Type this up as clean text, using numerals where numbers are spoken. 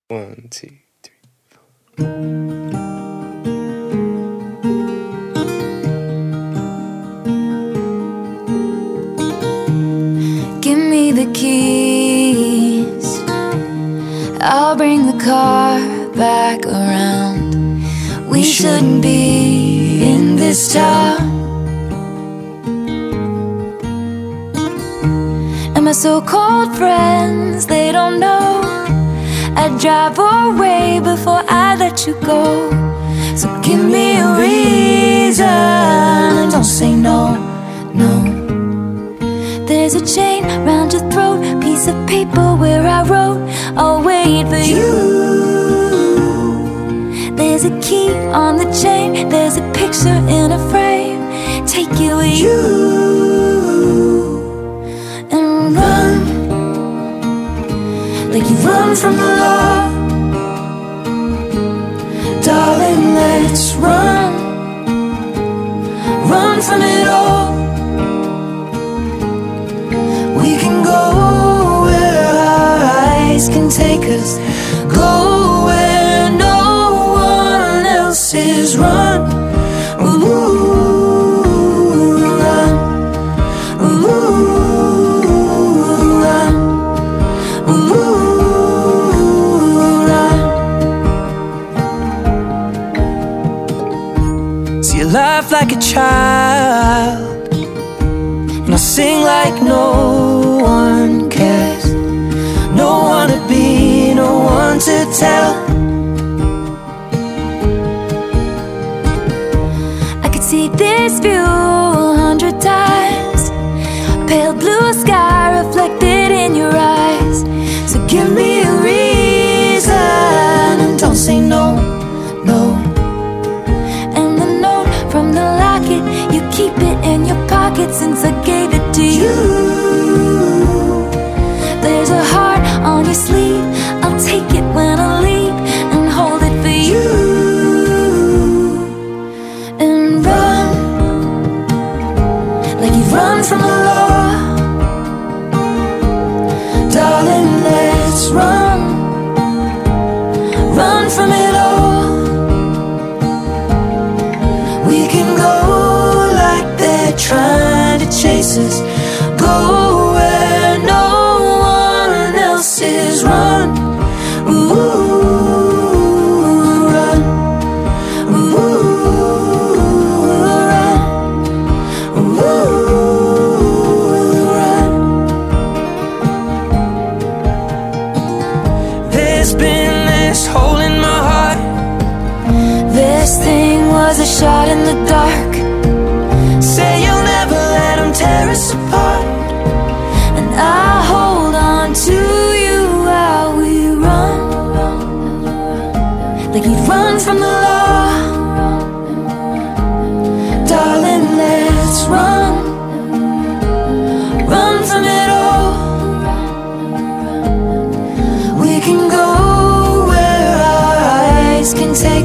1, 2, 3. Give me the keys, I'll bring the car back around. We shouldn't be in this town. And my so-called friends, they don't know I'd drive away before I let you go. So give me a reason and don't say no, no. There's a chain round your throat, piece of paper where I wrote, I'll wait for you. There's a key on the chain, there's a picture in a frame, take it with you. And run, like you run from the law. Darling, let's run, run from it all. We can go where our eyes can take us, go where no one else is. Run, ooh, run, ooh, run, ooh, run. See you laugh like a child, and I sing like no one cares. No one to be, no one to tell. I could see this view 100 times, pale blue sky reflected in your eyes. So give me a reason and don't say no, no. And the note from the locket, you keep it in your pocket since I gave it to you. There's a heart on your sleeve, I'll take it when I leave and hold it for you. And run, like you run from the law. Darling, let's run, run from it all. We can go like they're trying to chase us, go where no one else is. Run, ooh, run, ooh, run, ooh, run. There's been this hole in my heart. This thing was a shot in the dark. Say you'll never let them tear us apart. And I hold on to you while we run, like you run from the law. Darling, let's run, run from it all. We can go where our eyes can take